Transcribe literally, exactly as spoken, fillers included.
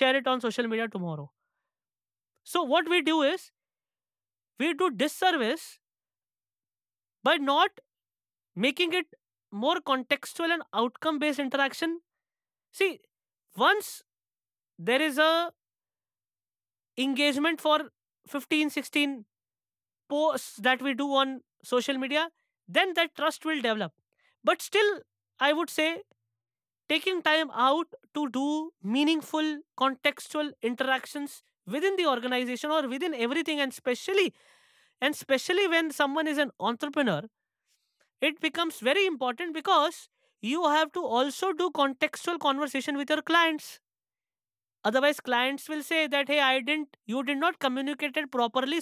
share it on social media tomorrow. So what we do is we do disservice by not making it more contextual and outcome based interaction. See, once there is a engagement for fifteen, sixteen posts that we do on social media, then that trust will develop. But still, I would say taking time out to do meaningful contextual interactions within the organization or within everything, and especially and especially when someone is an entrepreneur, it becomes very important because you have to also do contextual conversation with your clients. Otherwise clients will say that, hey, I didn't you did not communicate it properly,